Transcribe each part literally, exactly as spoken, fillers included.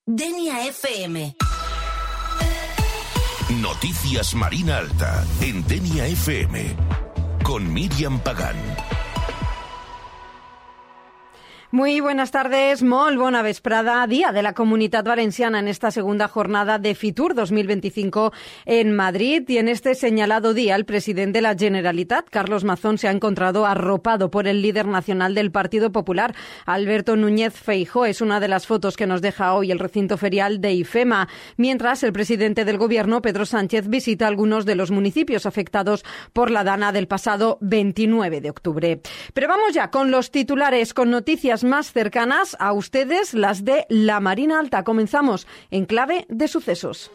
Denia F M. Noticias Marina Alta en Denia F M con Míriam Pagán. Muy buenas tardes, molt bona vesprada, Día de la Comunitat Valenciana en esta segunda jornada de Fitur dos mil veinticinco en Madrid, y en este señalado día el presidente de la Generalitat, Carlos Mazón, se ha encontrado arropado por el líder nacional del Partido Popular, Alberto Núñez Feijóo. Es una de las fotos que nos deja hoy el recinto ferial de IFEMA, mientras el presidente del Gobierno, Pedro Sánchez, visita algunos de los municipios afectados por la dana del pasado veintinueve de octubre. Pero vamos ya con los titulares, con noticias más cercanas a ustedes, las de la Marina Alta. Comenzamos en clave de sucesos.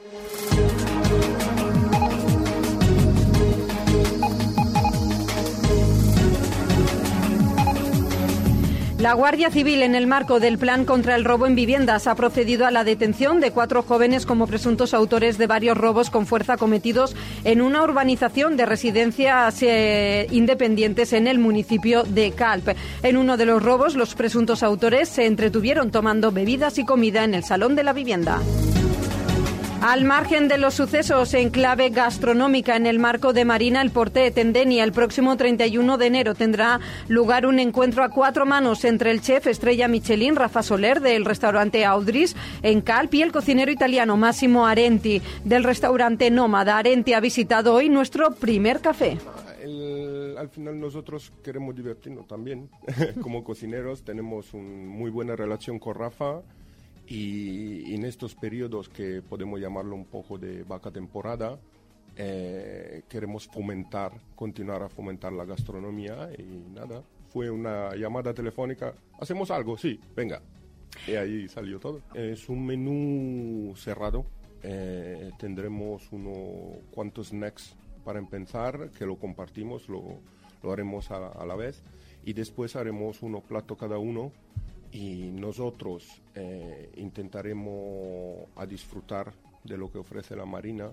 La Guardia Civil, en el marco del plan contra el robo en viviendas, ha procedido a la detención de cuatro jóvenes como presuntos autores de varios robos con fuerza cometidos en una urbanización de residencias eh, independientes en el municipio de Calp. En uno de los robos, los presuntos autores se entretuvieron tomando bebidas y comida en el salón de la vivienda. Al margen de los sucesos en clave gastronómica, en el marco de Marina El Portet en Denia, el próximo treinta y uno de enero tendrá lugar un encuentro a cuatro manos entre el chef estrella Michelin, Rafa Soler, del restaurante Audris en Calp, y el cocinero italiano Massimo Arenti, del restaurante Nómada. Arenti ha visitado hoy nuestro primer café. El, al final nosotros queremos divertirnos también. Como cocineros tenemos una muy buena relación con Rafa. Y en estos periodos que podemos llamarlo un poco de vaca temporada, eh, queremos fomentar, continuar a fomentar la gastronomía y nada, fue una llamada telefónica, hacemos algo, sí, venga, y ahí salió todo. Es un menú cerrado, eh, tendremos unos cuantos snacks para empezar, que lo compartimos, lo, lo haremos a, a la vez, y después haremos uno plato cada uno. Y nosotros eh, intentaremos a disfrutar de lo que ofrece la Marina.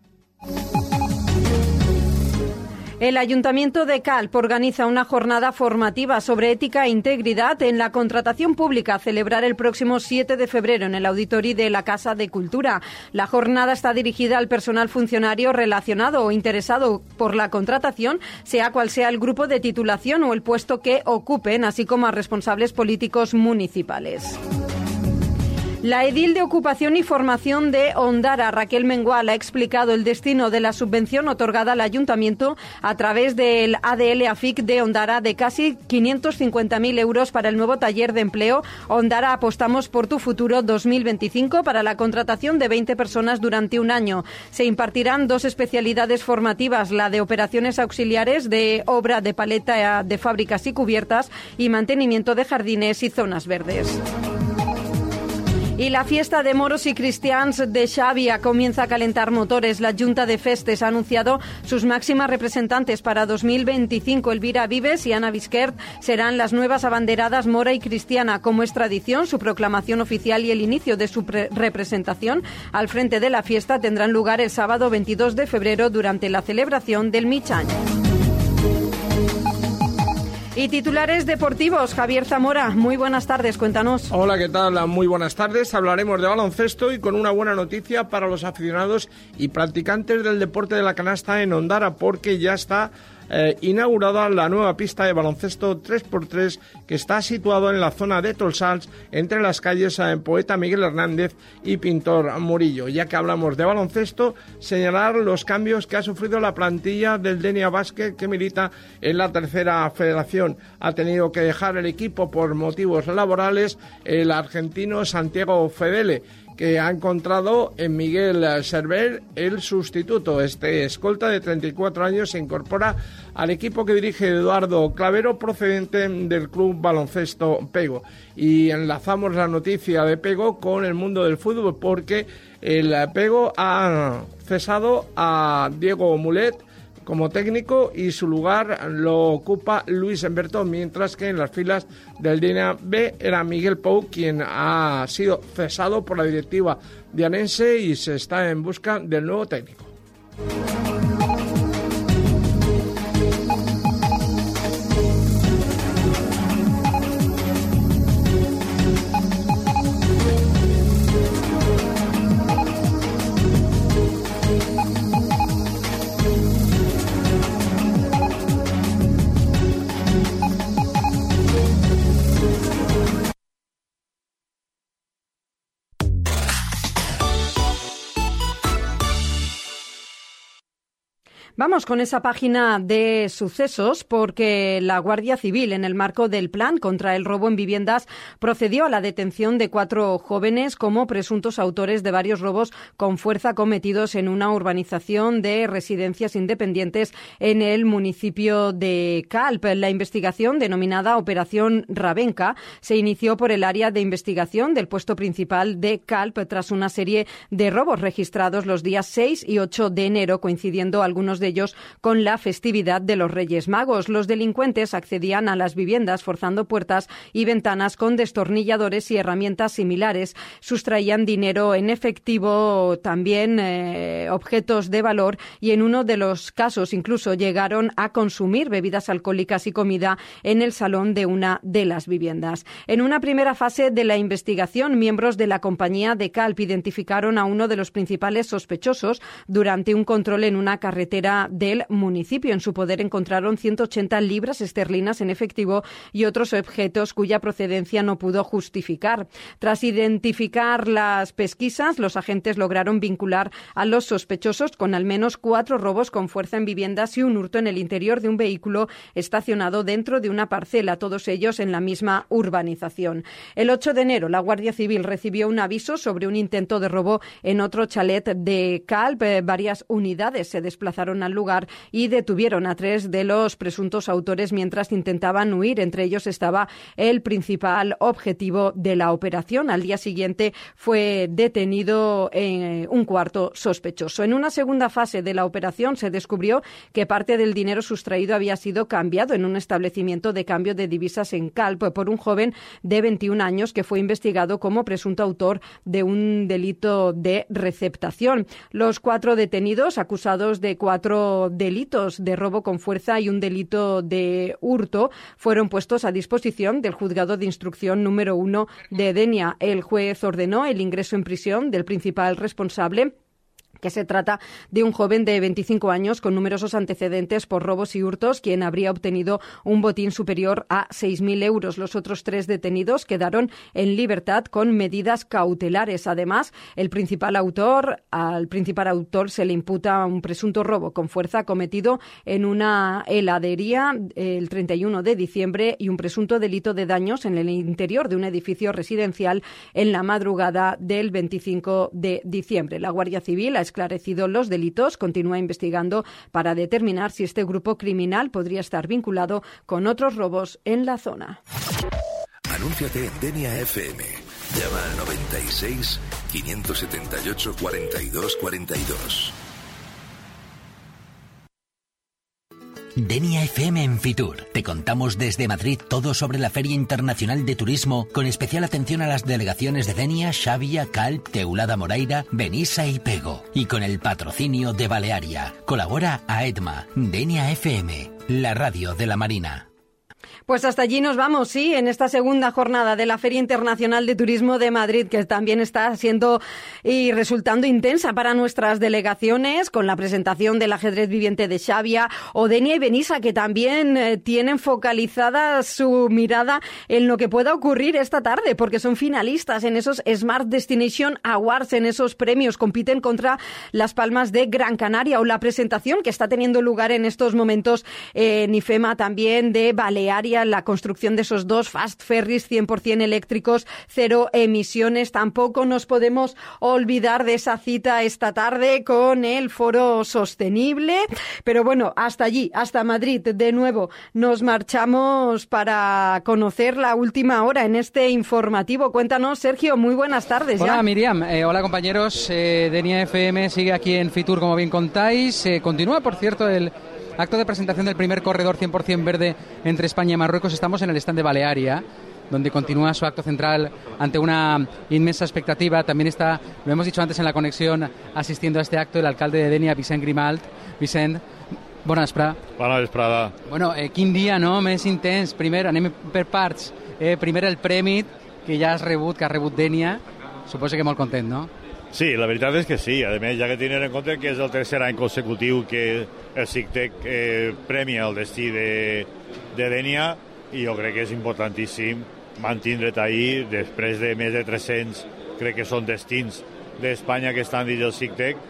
El Ayuntamiento de Calp organiza una jornada formativa sobre ética e integridad en la contratación pública a celebrar el próximo siete de febrero en el Auditori de la Casa de Cultura. La jornada está dirigida al personal funcionario relacionado o interesado por la contratación, sea cual sea el grupo de titulación o el puesto que ocupen, así como a responsables políticos municipales. La edil de Ocupación y Formación de Ondara, Raquel Mengual, ha explicado el destino de la subvención otorgada al Ayuntamiento a través del A D L AFIC de Ondara de casi quinientos cincuenta mil euros para el nuevo taller de empleo Ondara Apostamos por tu Futuro dos mil veinticinco para la contratación de veinte personas durante un año. Se impartirán dos especialidades formativas, la de operaciones auxiliares de obra de paleta de fábricas y cubiertas y mantenimiento de jardines y zonas verdes. Y la fiesta de moros y cristians de Xàbia comienza a calentar motores. La Junta de Festes ha anunciado sus máximas representantes para dos mil veinticinco. Elvira Vives y Ana Bisquert serán las nuevas abanderadas mora y cristiana. Como es tradición, su proclamación oficial y el inicio de su representación al frente de la fiesta tendrán lugar el sábado veintidós de febrero durante la celebración del Mig Any. Y titulares deportivos, Javier Zamora, muy buenas tardes, cuéntanos. Hola, ¿qué tal? Muy buenas tardes, hablaremos de baloncesto y con una buena noticia para los aficionados y practicantes del deporte de la canasta en Ondara, porque ya está eh, inaugurada la nueva pista de baloncesto tres por tres que está situado en la zona de Tolsals, entre las calles eh, Poeta Miguel Hernández y Pintor Murillo. Ya que hablamos de baloncesto, señalar los cambios que ha sufrido la plantilla del Denia Basket, que milita en la tercera federación. Ha tenido que dejar el equipo por motivos laborales el argentino Santiago Fedele, que ha encontrado en Miguel Server el sustituto. Este escolta de treinta y cuatro años se incorpora al equipo que dirige Eduardo Clavero, procedente del Club Baloncesto Pego. Y enlazamos la noticia de Pego con el mundo del fútbol, porque el Pego ha cesado a Diego Mulet como técnico y su lugar lo ocupa Luis Emberto, mientras que en las filas del Denia B era Miguel Pou quien ha sido cesado por la directiva dianense y se está en busca del nuevo técnico. Vamos con esa página de sucesos porque la Guardia Civil, en el marco del plan contra el robo en viviendas, procedió a la detención de cuatro jóvenes como presuntos autores de varios robos con fuerza cometidos en una urbanización de residencias independientes en el municipio de Calp. La investigación, denominada Operación Ravenca, se inició por el área de investigación del puesto principal de Calp tras una serie de robos registrados los días seis y ocho de enero, coincidiendo algunos de ellos con la festividad de los Reyes Magos. Los delincuentes accedían a las viviendas forzando puertas y ventanas con destornilladores y herramientas similares. Sustraían dinero en efectivo, también eh, objetos de valor, y en uno de los casos incluso llegaron a consumir bebidas alcohólicas y comida en el salón de una de las viviendas. En una primera fase de la investigación, miembros de la compañía de Calp identificaron a uno de los principales sospechosos durante un control en una carretera del municipio. En su poder encontraron ciento ochenta libras esterlinas en efectivo y otros objetos cuya procedencia no pudo justificar. Tras identificar las pesquisas, los agentes lograron vincular a los sospechosos con al menos cuatro robos con fuerza en viviendas y un hurto en el interior de un vehículo estacionado dentro de una parcela, todos ellos en la misma urbanización. El ocho de enero, la Guardia Civil recibió un aviso sobre un intento de robo en otro chalet de Calp. Varias unidades se desplazaron al lugar y detuvieron a tres de los presuntos autores mientras intentaban huir. Entre ellos estaba el principal objetivo de la operación. Al día siguiente fue detenido eh, un cuarto sospechoso. En una segunda fase de la operación se descubrió que parte del dinero sustraído había sido cambiado en un establecimiento de cambio de divisas en Calp por un joven de veintiún años que fue investigado como presunto autor de un delito de receptación. Los cuatro detenidos, acusados de cuatro delitos de robo con fuerza y un delito de hurto, fueron puestos a disposición del juzgado de instrucción número uno de Denia. El juez ordenó el ingreso en prisión del principal responsable, que se trata de un joven de veinticinco años con numerosos antecedentes por robos y hurtos, quien habría obtenido un botín superior a seis mil euros. Los otros tres detenidos quedaron en libertad con medidas cautelares. Además, el principal autor, al principal autor se le imputa un presunto robo con fuerza cometido en una heladería el treinta y uno de diciembre y un presunto delito de daños en el interior de un edificio residencial en la madrugada del veinticinco de diciembre. La Guardia Civil ha esclarecido los delitos, continúa investigando para determinar si este grupo criminal podría estar vinculado con otros robos en la zona. Anúnciate en Denia F M. Llama al noventa y seis, quinientos setenta y ocho, cuarenta y dos cuarenta y dos. Denia F M en Fitur. Te contamos desde Madrid todo sobre la Feria Internacional de Turismo, con especial atención a las delegaciones de Denia, Xavia, Calp, Teulada Moraira, Benissa y Pego. Y con el patrocinio de Balearia. Colabora AEDMA. Denia F M, la radio de la Marina. Pues hasta allí nos vamos, sí, en esta segunda jornada de la Feria Internacional de Turismo de Madrid, que también está siendo y resultando intensa para nuestras delegaciones, con la presentación del ajedrez viviente de Xavia, o Denia y Benissa, que también eh, tienen focalizada su mirada en lo que pueda ocurrir esta tarde, porque son finalistas en esos Smart Destination Awards, en esos premios, compiten contra Las Palmas de Gran Canaria, o la presentación que está teniendo lugar en estos momentos eh, en IFEMA también de Balearia, la construcción de esos dos fast ferries cien por ciento eléctricos, cero emisiones. Tampoco nos podemos olvidar de esa cita esta tarde con el Foro Sostenible. Pero bueno, hasta allí, hasta Madrid, de nuevo nos marchamos para conocer la última hora en este informativo. Cuéntanos, Sergio, muy buenas tardes. Hola, ya. Miriam. Eh, hola, compañeros. Eh, Denia F M sigue aquí en Fitur, como bien contáis. Eh, continúa, por cierto, el acto de presentación del primer corredor cien por ciento verde entre España y Marruecos. Estamos en el stand de Balearia, donde continúa su acto central ante una inmensa expectativa. También está, lo hemos dicho antes en la conexión, asistiendo a este acto el alcalde de Denia, Vicent Grimalt. Vicent, bona vesprada. Bona vesprada. Bueno, eh, quin dia, no?, més intens. Primer, anem per parts. Eh, primer el premi que ja has rebut, que ha rebut Denia. Suposo que molt content, no? Sí, la veritat és que sí. A més, ja que tenen en compte que és el tercer any consecutiu que el SICTEC eh, premia el destí de, de Denia, i jo crec que és importantíssim mantindre't ahí després de més de tres-cents, crec que són destins d'Espanya que estan dins del SICTEC,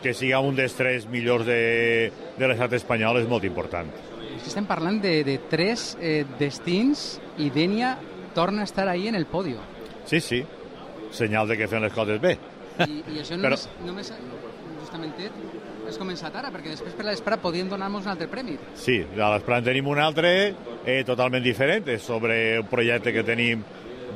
que siga un dels tres millors de, de l'estat espanyol és molt important. Estem parlant de, de tres eh, destins i Dénia torna a estar ahí en el podio. Sí, sí, senyal de que fem les coses bé. I, i això Però... només, només justament has començat ara, perquè després per l'Espra podien donar-nos un altre premi. Sí, a l'Espra en tenim un altre eh, totalment diferent, és sobre un projecte que tenim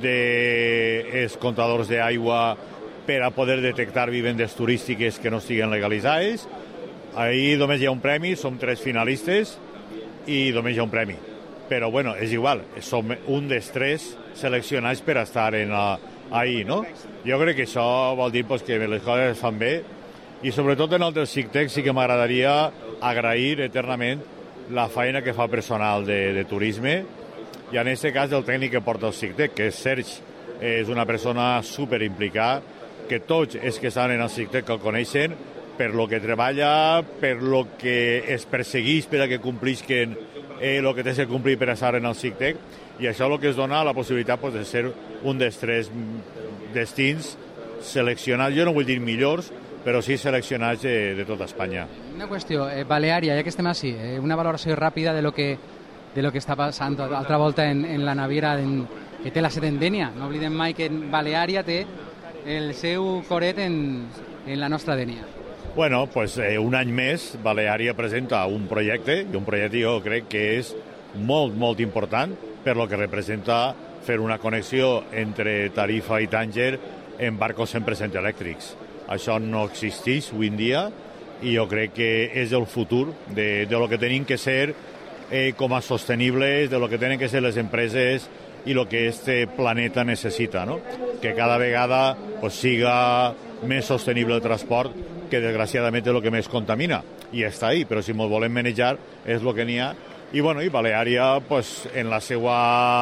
dels comptadors d'aigua per a poder detectar vivendes turístiques que no estiguen legalitzades. Ahí només hi ha un premi, som tres finalistes i només hi ha un premi. Però, bueno, és igual, som un dels tres seleccionats per estar en la, ahí, no? Jo crec que això vol dir pues, que les coses es fan bé i sobretot en el del SICTEC sí que m'agradaria agrair eternament la feina que fa personal de, de turisme i en aquest cas el tècnic que porta el SICTEC, que és Sergi, és una persona super implicada, que tots els que estan en el SICTEC el coneixen per lo que treballa, per lo que es persegueix per a que complisquen eh, lo que té que complir per estar en el SICTEC, i això és el que es dona la possibilitat pues, de ser un dels tres destins seleccionats, jo no vull dir millors, però sí seleccionats de, de tota Espanya. Una qüestió, eh, Baleària, ja que estem així, eh, una valoració ràpida de lo que, de lo que està passant altra volta en, en la naviera en, que té la set en Dénia. No oblidem mai que Baleària té el seu coret en, en la nostra Dénia. Bueno, pues eh, un any més Baleària presenta un projecte, i un projecte jo crec que és molt, molt important per lo que representa fer una connexió entre Tarifa i Tànger en barcos cent per cent elèctrics. Això no existeix avui en dia i jo crec que és el futur de, de lo que tenim que ser eh, com a sostenibles, de lo que tenen que ser les empreses i lo que este planeta necessita, no? Que cada vegada pues, siga més sostenible el transport, que desgraciadament és el que més contamina. I està ahí, però si ens volem manejar és el que n'hi ha. I, bueno, i Baleària, pues, en la seva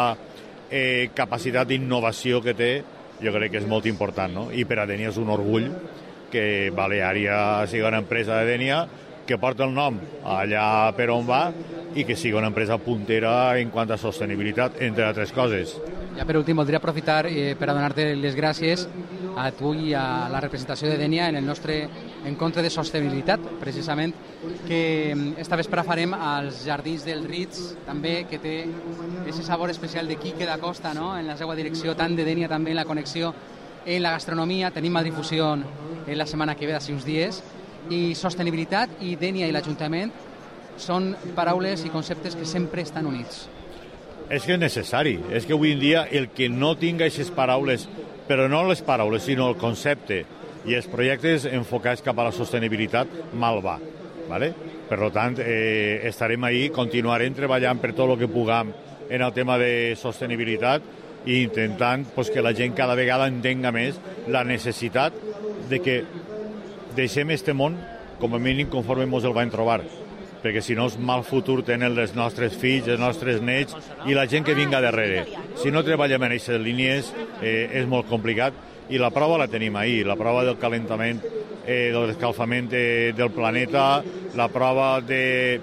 eh, capacitat d'innovació que té, jo crec que és molt important, no? I per a Dénia és un orgull que Baleària sigui una empresa de Dénia que porta el nom allà per on va i que sigui una empresa puntera en quant a sostenibilitat, entre altres coses. Ja per últim, voldria aprofitar eh, per a donar-te les gràcies a tu i a la representació de Dénia en el nostre encontre de sostenibilitat, precisament, que esta vespre farem als Jardins del Ritz, també, que té aquest sabor especial de Quique da Costa, no?, en la seva direcció, tant de Dénia també en la connexió en la gastronomia. Tenim a difusió en la setmana que ve, d'ací uns dies, i sostenibilitat i Dénia i l'Ajuntament són paraules i conceptes que sempre estan units. És que és necessari, és que avui en dia el que no tinga aquestes paraules, però no les paraules, sinó el concepte i els projectes enfocats cap a la sostenibilitat, mal va. ¿Vale? Per tant, eh, estarem ahí, continuarem treballant per tot el que puguem en el tema de sostenibilitat i intentant pues, que la gent cada vegada entenga més la necessitat de que deixem este món com a mínim conforme ens el vam trobar, perquè si no és mal futur tenen els nostres fills, els nostres nets i la gent que vinga darrere. Si no treballem en aquestes línies eh, és molt complicat i la prova la tenim ahí, la prova del calentament, eh, del escalfament de, del planeta, la prova de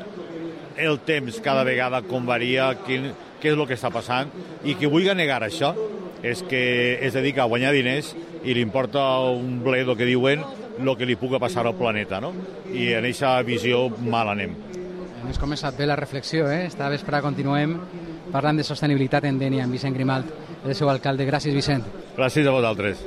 el temps cada vegada com varia, quin, què és el que està passant, i qui vulgui negar això és que es dedica a guanyar diners i li importa un bledo que diuen el que li pugui passar al planeta, no? I en aquesta visió mal anem. Hem començat bé la reflexió, eh? Esta vespre continuem parlant de sostenibilitat en Dénia, amb Vicent Grimalt, el seu alcalde. Gràcies, Vicent. Gràcies a vosaltres.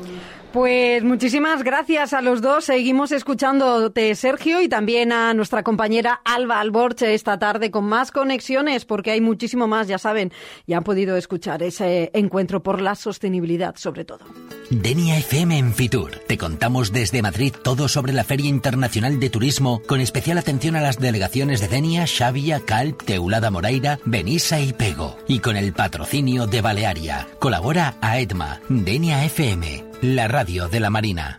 Pues muchísimas gracias a los dos. Seguimos escuchándote, Sergio, y también a nuestra compañera Alba Alborche esta tarde con más conexiones, porque hay muchísimo más, ya saben, ya han podido escuchar ese encuentro por la sostenibilidad, sobre todo. Denia F M en Fitur. Te contamos desde Madrid todo sobre la Feria Internacional de Turismo, con especial atención a las delegaciones de Denia, Xàbia, Calp, Teulada Moraira, Benissa y Pego. Y con el patrocinio de Baleària. Colabora AEDMA, Denia F M, la radio de la Marina.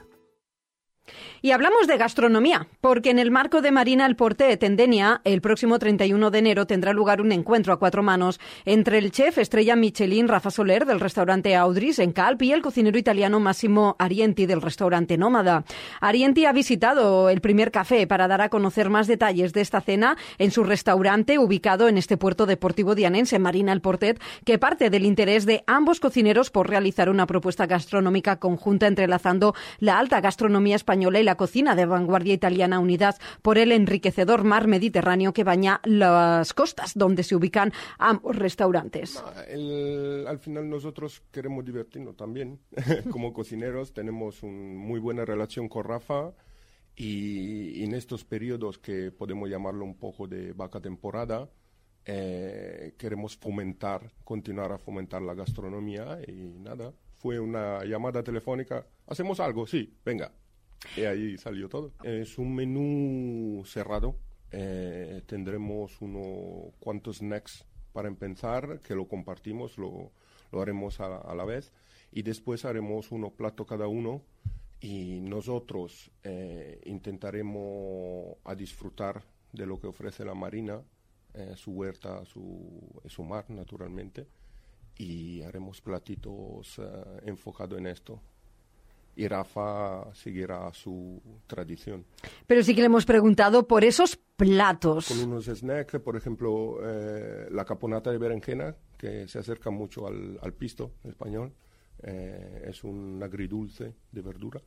Y hablamos de gastronomía, porque en el marco de Marina El Portet en Denia, el próximo treinta y uno de enero tendrá lugar un encuentro a cuatro manos entre el chef estrella Michelin Rafa Soler del restaurante Audris en Calp y el cocinero italiano Massimo Arienti del restaurante Nómada. Arienti ha visitado el primer café para dar a conocer más detalles de esta cena en su restaurante ubicado en este puerto deportivo dianense, Marina El Portet, que parte del interés de ambos cocineros por realizar una propuesta gastronómica conjunta entrelazando la alta gastronomía española y la la cocina de vanguardia italiana unidas por el enriquecedor mar Mediterráneo que baña las costas donde se ubican ambos restaurantes. El, al final nosotros queremos divertirnos también. Como cocineros tenemos una muy buena relación con Rafa y, y en estos periodos que podemos llamarlo un poco de vaca temporada, eh, queremos fomentar, continuar a fomentar la gastronomía y nada. Fue una llamada telefónica, ¿hacemos algo? Sí, venga. Y ahí salió todo. Es un menú cerrado. Eh, tendremos unos cuantos snacks para empezar, que lo compartimos, lo, lo haremos a, a la vez. Y después haremos uno plato cada uno. Y nosotros eh, intentaremos a disfrutar de lo que ofrece la marina, eh, su huerta, su, su mar, naturalmente. Y haremos platitos uh, enfocados en esto. Y Rafa seguirá su tradición. Pero sí que le hemos preguntado por esos platos. Con unos snacks, por ejemplo, eh, la caponata de berenjena, que se acerca mucho al, al pisto español. Eh, es un agridulce de verdura.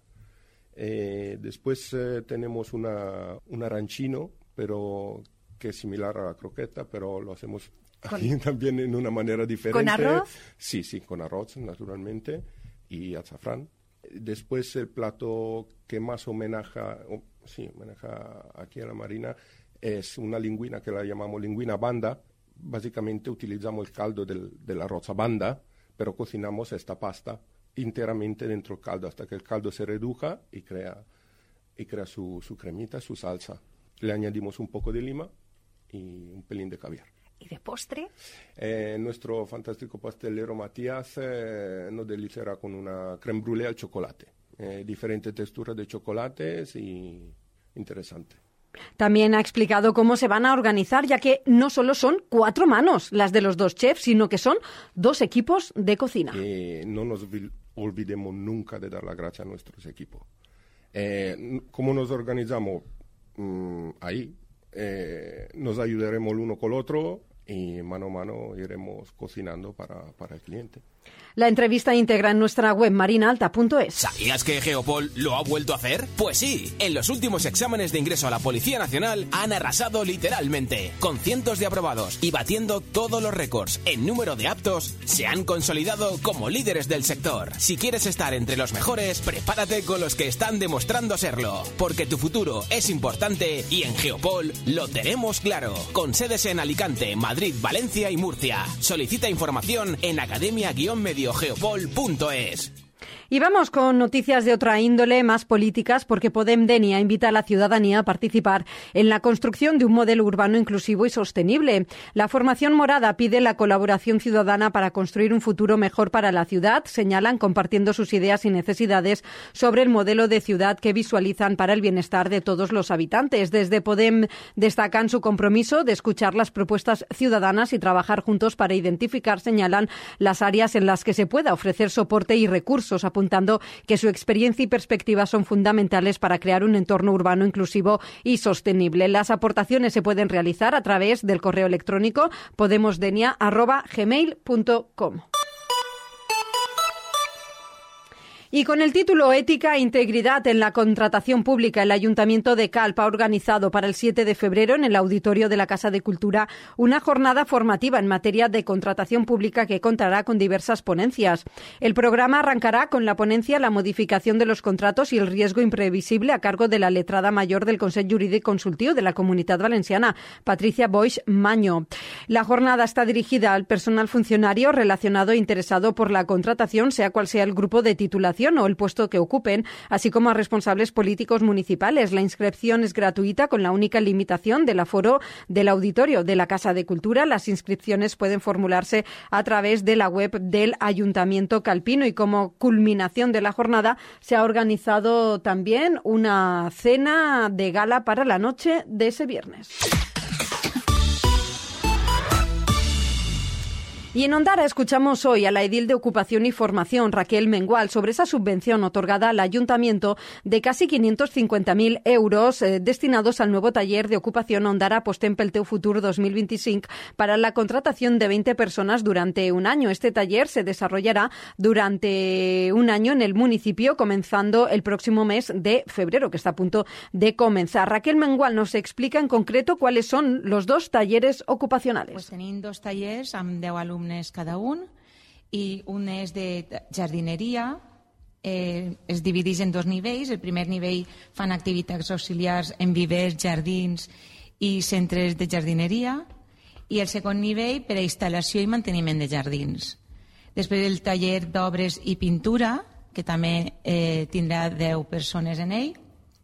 Eh, después eh, tenemos una, un arancino, pero que es similar a la croqueta, pero lo hacemos aquí también en una manera diferente. ¿Con arroz? Sí, sí, con arroz, naturalmente, y azafrán. Después el plato que más homenaja, oh, sí, homenaja aquí a la marina es una linguina que la llamamos linguina banda. Básicamente utilizamos el caldo del, del arroz a banda, pero cocinamos esta pasta enteramente dentro del caldo hasta que el caldo se reduzca y crea, y crea su, su cremita, su salsa. Le añadimos un poco de lima y un pelín de caviar. ¿Y de postre? Eh, nuestro fantástico pastelero Matías eh, nos deliciará con una crème brûlée al chocolate. Eh, diferentes texturas de chocolates y interesante. También ha explicado cómo se van a organizar, ya que no solo son cuatro manos las de los dos chefs, sino que son dos equipos de cocina. Eh, no nos olvidemos nunca de dar las gracias a nuestros equipos. Eh, ¿Cómo nos organizamos? Mm, ahí. Eh, nos ayudaremos el uno con el otro y mano a mano iremos cocinando para, para el cliente. La entrevista íntegra en nuestra web marinaalta punto es. ¿Sabías que Geopol lo ha vuelto a hacer? Pues sí, en los últimos exámenes de ingreso a la Policía Nacional han arrasado literalmente, con cientos de aprobados y batiendo todos los récords en número de aptos, se han consolidado como líderes del sector. Si quieres estar entre los mejores, prepárate con los que están demostrando serlo, porque tu futuro es importante y en Geopol lo tenemos claro, con sedes en Alicante, Madrid, Valencia y Murcia. Solicita información en academia guion medio geopol punto es. Y vamos con noticias de otra índole, más políticas, porque Podem Denia invita a la ciudadanía a participar en la construcción de un modelo urbano inclusivo y sostenible. La formación morada pide la colaboración ciudadana para construir un futuro mejor para la ciudad, señalan, compartiendo sus ideas y necesidades sobre el modelo de ciudad que visualizan para el bienestar de todos los habitantes. Desde Podem destacan su compromiso de escuchar las propuestas ciudadanas y trabajar juntos para identificar, señalan, las áreas en las que se pueda ofrecer soporte y recursos, apuntando que su experiencia y perspectiva son fundamentales para crear un entorno urbano inclusivo y sostenible. Las aportaciones se pueden realizar a través del correo electrónico podemosdenia arroba gmail punto com. Y con el título Ética e Integridad en la Contratación Pública, el Ayuntamiento de Calp ha organizado para el siete de febrero en el auditorio de la Casa de Cultura una jornada formativa en materia de contratación pública que contará con diversas ponencias. El programa arrancará con la ponencia La modificación de los contratos y el riesgo imprevisible a cargo de la letrada mayor del Consell Jurídic Consultiu de la Comunitat Valenciana, Patricia Boix Maño. La jornada está dirigida al personal funcionario relacionado e interesado por la contratación, sea cual sea el grupo de titulación o el puesto que ocupen, así como a responsables políticos municipales. La inscripción es gratuita con la única limitación del aforo del auditorio de la Casa de Cultura. Las inscripciones pueden formularse a través de la web del Ayuntamiento calpino y como culminación de la jornada se ha organizado también una cena de gala para la noche de ese viernes. Y en Ondara escuchamos hoy a la edil de Ocupación y Formación, Raquel Mengual, sobre esa subvención otorgada al Ayuntamiento de casi quinientos cincuenta mil euros eh, destinados al nuevo taller de ocupación Ondara Apostem pel teu futur dos mil veinticinco para la contratación de veinte personas durante un año. Este taller se desarrollará durante un año en el municipio, comenzando el próximo mes de febrero, que está a punto de comenzar. Raquel Mengual nos explica en concreto cuáles son los dos talleres ocupacionales. Pues tenim dos tallers amb deu alumnes cada un, i un és de jardineria, eh, es divideix en dos nivells. El primer nivell fan activitats auxiliars en vivers, jardins i centres de jardineria, i el segon nivell per a instal·lació i manteniment de jardins. Després el taller d'obres i pintura, que també eh, tindrà deu persones en ell,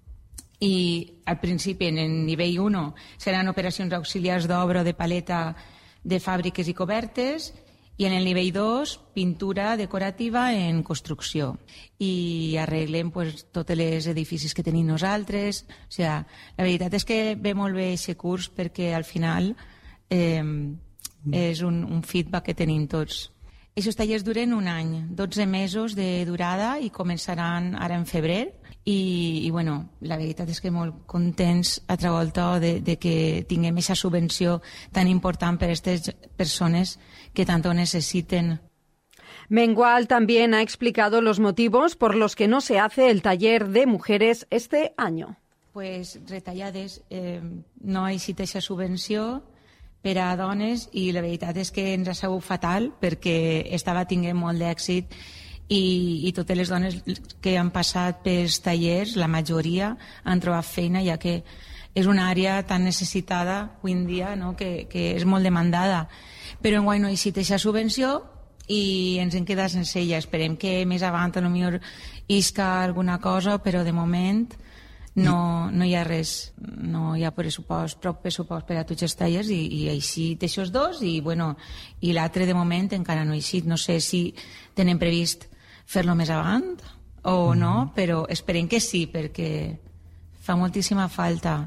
i al principi en el nivell u seran operacions auxiliars d'obra o de paleta de fàbriques i cobertes, i en el nivell dos, pintura decorativa en construcció. I arreglem pues, tots els edificis que tenim nosaltres. O sigui, la veritat és que ve molt bé aquest curs perquè al final eh, és un, un feedback que tenim tots. Aquests tallers duren un any, dotze mesos de durada i començaran ara en febrer. I, i bueno, la veritat és que molt contents altra volta de, de que tinguem aquesta subvenció tan important per a aquestes persones que tanto necesiten. Mengual también ha explicado los motivos por los que no se hace el taller de mujeres este año. Pues retallades, eh, no ha existit aquesta subvenció per a dones i la veritat és que ens ha sabut fatal perquè estava tinguent molt d'èxit. I, i totes les dones que han passat pels tallers, la majoria han trobat feina, ja que és una àrea tan necessitada avui en dia, no? que, que és molt demandada. Però enguany no hi ha aquesta subvenció i ens hem quedat sense ella. Esperem que més avant potser isca alguna cosa, però de moment no, no hi ha res, no hi ha pressupost, prou pressupost per a tots els tallers i, i així d'aixòs dos i, bueno, i l'altre de moment encara no ha eixit. No sé si tenen previst fer-lo més avant o no, però esperem que sí, perquè fa moltíssima falta.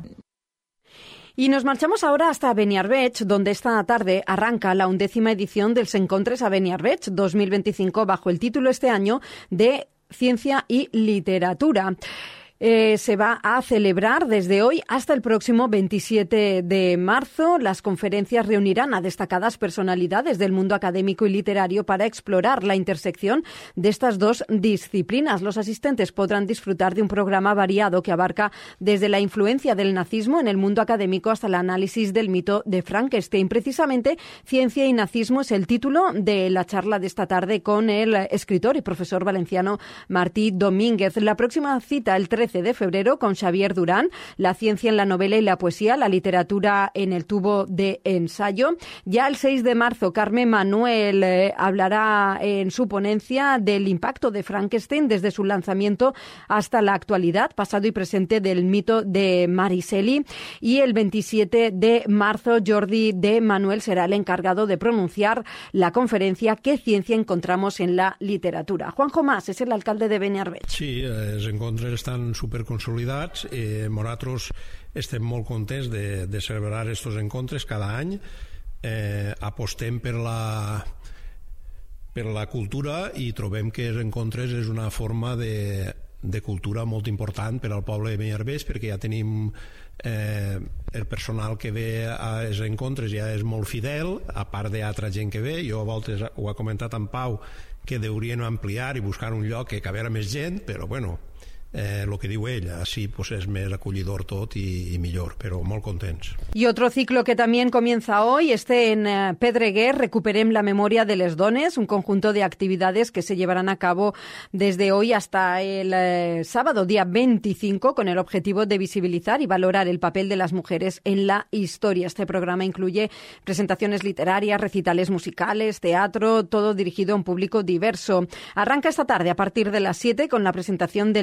Y nos marchamos ahora hasta Beniarbeig, donde esta tarde arranca la undécima edición del Encontres a Beniarbeig dos mil veinticinco bajo el título este año de Ciencia y Literatura. Eh, se va a celebrar desde hoy hasta el próximo veintisiete de marzo. Las conferencias reunirán a destacadas personalidades del mundo académico y literario para explorar la intersección de estas dos disciplinas. Los asistentes podrán disfrutar de un programa variado que abarca desde la influencia del nazismo en el mundo académico hasta el análisis del mito de Frankenstein. Precisamente, Ciencia y Nazismo es el título de la charla de esta tarde con el escritor y profesor valenciano Martí Domínguez. La próxima cita, el trece de febrero, con Xavier Durán, la ciencia en la novela y la poesía, la literatura en el tubo de ensayo. Ya el seis de marzo, Carmen Manuel eh, hablará en su ponencia del impacto de Frankenstein desde su lanzamiento hasta la actualidad, pasado y presente del mito de Mariceli. Y el veintisiete de marzo, Jordi de Manuel será el encargado de pronunciar la conferencia ¿Qué ciencia encontramos en la literatura? Juanjo Mas es el alcalde de Beniarbeig. Sí, els encontres estan superconsolidats. Eh, nosaltres estem molt contents de, de celebrar estos encontres cada any. Eh, apostem per la, per la cultura i trobem que els encontres és una forma de, de cultura molt important per al poble de Beniarbeig, perquè ja tenim eh, el personal que ve a els encontres ja és molt fidel, a part d'altra gent que ve. Jo a voltes ho ha comentat en Pau que deurien ampliar i buscar un lloc que cabera més gent, però bueno, Eh, lo que diu ella, así pues es més acollidor tot i, i millor, però molt contents. Y otro ciclo que también comienza hoy, este en eh, Pedreguer, Recuperem la memoria de les dones, un conjunto de actividades que se llevarán a cabo desde hoy hasta el eh, sábado, día veinticinco, con el objetivo de visibilizar y valorar el papel de las mujeres en la historia. Este programa incluye presentaciones literarias, recitales musicales, teatro, todo dirigido a un público diverso. Arranca esta tarde a partir de las siete con la presentación del libro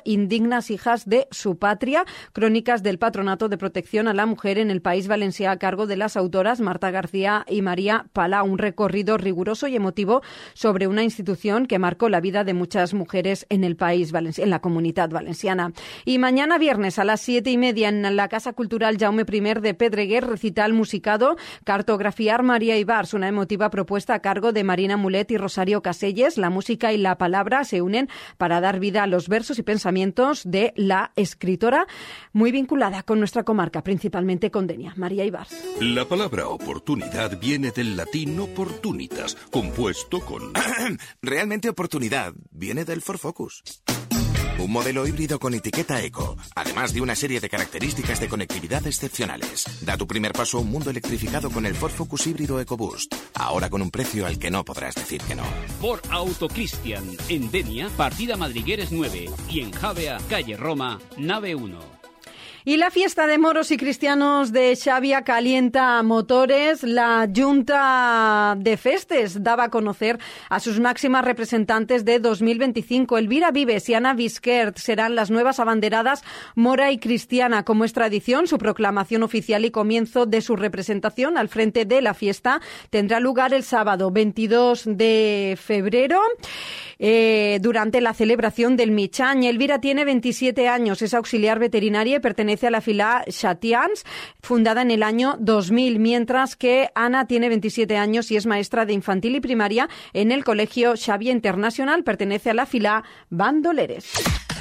Indignas hijas de su patria, crónicas del Patronato de Protección a la Mujer en el País Valencià, a cargo de las autoras Marta García y María Palau. Un recorrido riguroso y emotivo sobre una institución que marcó la vida de muchas mujeres en el país, en la Comunidad Valenciana. Y mañana viernes a las siete y media en la Casa Cultural Jaume I de Pedreguer, recital musicado Cartografiar María Ibars, una emotiva propuesta a cargo de Marina Mulet y Rosario Caselles. La música y la palabra se unen para dar vida a los versos y pensamientos de la escritora, muy vinculada con nuestra comarca, principalmente con Denia, María Ibars. La palabra oportunidad viene del latín opportunitas, compuesto con... Realmente oportunidad viene del Ford Focus. Un modelo híbrido con etiqueta eco, además de una serie de características de conectividad excepcionales. Da tu primer paso a un mundo electrificado con el Ford Focus híbrido EcoBoost. Ahora con un precio al que no podrás decir que no. Ford Auto Cristian, en Denia, partida Madrigueres nueve. Y en Javea, calle Roma, nave uno. Y la fiesta de moros y cristianos de Xàbia calienta motores. La Junta de Festes daba a conocer a sus máximas representantes de dos mil veinticinco. Elvira Vives y Ana Visquert serán las nuevas abanderadas mora y cristiana. Como es tradición, su proclamación oficial y comienzo de su representación al frente de la fiesta tendrá lugar el sábado veintidós de febrero. Eh, durante la celebración del Michany. Elvira tiene veintisiete años, es auxiliar veterinaria y pertenece a la fila Xatians, fundada en el año dos mil, mientras que Ana tiene veintisiete años y es maestra de infantil y primaria en el Colegio Xàbia Internacional, pertenece a la fila Bandoleres.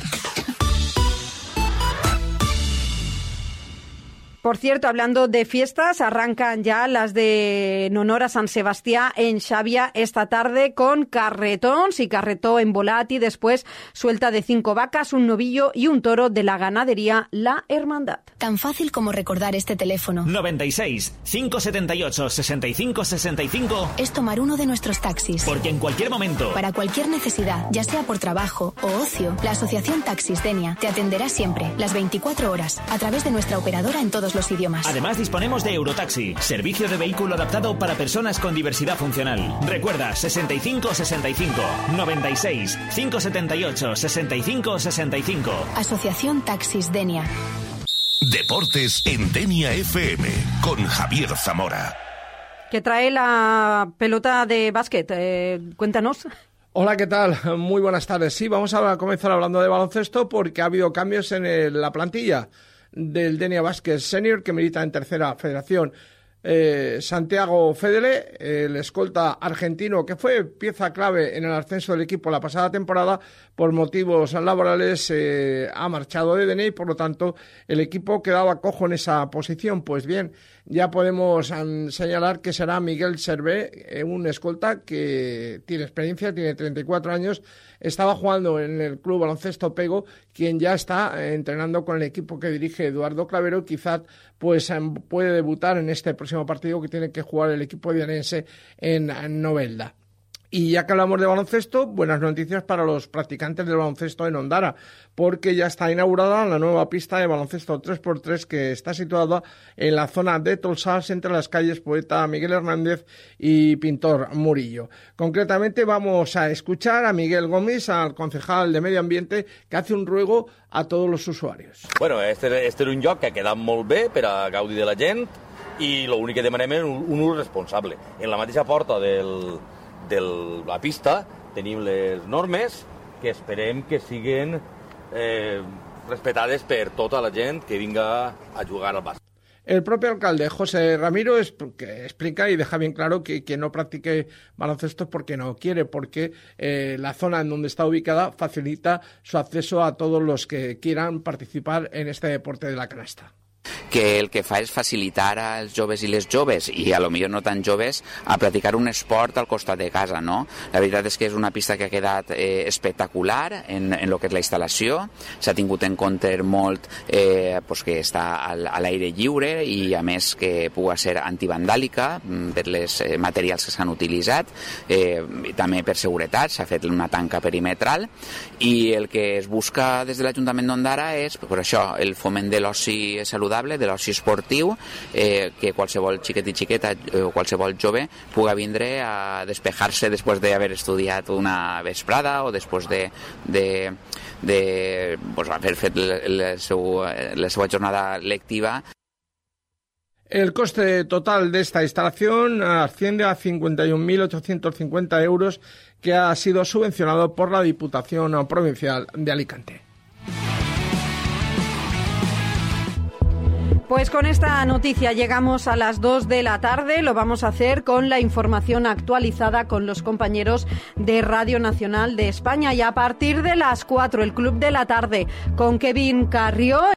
Por cierto, hablando de fiestas, arrancan ya las de en honor a San Sebastián en Xàbia esta tarde con carretons y carretó en Volati, después suelta de cinco vacas, un novillo y un toro de la ganadería La Hermandad. Tan fácil como recordar este teléfono. noventa y seis, cinco setenta y ocho, sesenta y cinco sesenta y cinco. Es tomar uno de nuestros taxis. Porque en cualquier momento, para cualquier necesidad, ya sea por trabajo o ocio, la Asociación Taxis Denia te atenderá siempre, las veinticuatro horas, a través de nuestra operadora en todos los idiomas. Además disponemos de Eurotaxi, servicio de vehículo adaptado para personas con diversidad funcional. Recuerda, sesenta y cinco sesenta y cinco, noventa y seis, cinco setenta y ocho, sesenta y cinco sesenta y cinco. Asociación Taxis Denia. Deportes en Denia F M con Javier Zamora. Que trae la pelota de básquet. Eh, cuéntanos. Hola, ¿qué tal? Muy buenas tardes. Sí, vamos a comenzar hablando de baloncesto porque ha habido cambios en el, la plantilla del Denia Basket Senior, que milita en tercera federación. Eh, Santiago Fedele, el escolta argentino que fue pieza clave en el ascenso del equipo la pasada temporada, por motivos laborales eh, ha marchado de Denia y por lo tanto el equipo quedaba cojo en esa posición. Pues bien, ya podemos um, señalar que será Miguel Servé, eh, un escolta que tiene experiencia, tiene treinta y cuatro años, estaba jugando en el Club Baloncesto Pego, quien ya está eh, entrenando con el equipo que dirige Eduardo Clavero. Quizás pues eh, puede debutar en este próximo partido que tiene que jugar el equipo dianense en, en Novelda. Y ya que hablamos de baloncesto, buenas noticias para los practicantes del baloncesto en Ondara, porque ya está inaugurada la nueva pista de baloncesto tres por tres que está situada en la zona de Tolsás, entre las calles Poeta Miguel Hernández y Pintor Murillo. Concretamente vamos a escuchar a Miguel Gómez, al concejal de Medio Ambiente, que hace un ruego a todos los usuarios. Bueno, este, este era un lloc que ha quedat molt bé per a gaudir de la gent i l'únic que demanem és un, un ús responsable. En la mateixa porta del... de la pista tenim les normes que esperem que siguin eh, respetades per tota la gent que vinga a jugar al bàsquet. El propio alcalde, José Ramiro, es, que explica y deja bien claro que quien no practique baloncesto es porque no quiere, porque eh, la zona en donde está ubicada facilita su acceso a todos los que quieran participar en este deporte de la canasta. Que el que fa és facilitar als joves i les joves, i a lo millor no tan joves, a practicar un esport al costat de casa, no? La veritat és que és una pista que ha quedat eh, espectacular en, en lo que és la instal·lació. S'ha tingut en compte molt eh, pues que està al, a l'aire lliure i a més que pugui ser antivandàlica per les eh, materials que s'han utilitzat, eh, i també per seguretat, s'ha fet una tanca perimetral, i el que es busca des de l'Ajuntament d'Ondara és per això el foment de l'oci saludable, de l'oci esportiu, eh, que qualsevol xiquet i xiqueta o qualsevol jove puga vindre a despejar-se després d'haver estudiat una vesprada o després de, de, de pues, haver fet la, la, seu, la seva jornada lectiva. El coste total de esta instalación asciende a cincuenta y un mil ochocientos cincuenta euros, que ha sido subvencionado por la Diputación Provincial de Alicante. Pues con esta noticia llegamos a las dos de la tarde. Lo vamos a hacer con la información actualizada con los compañeros de Radio Nacional de España. Y a partir de las cuatro, el Club de la Tarde con Kevin Carrió.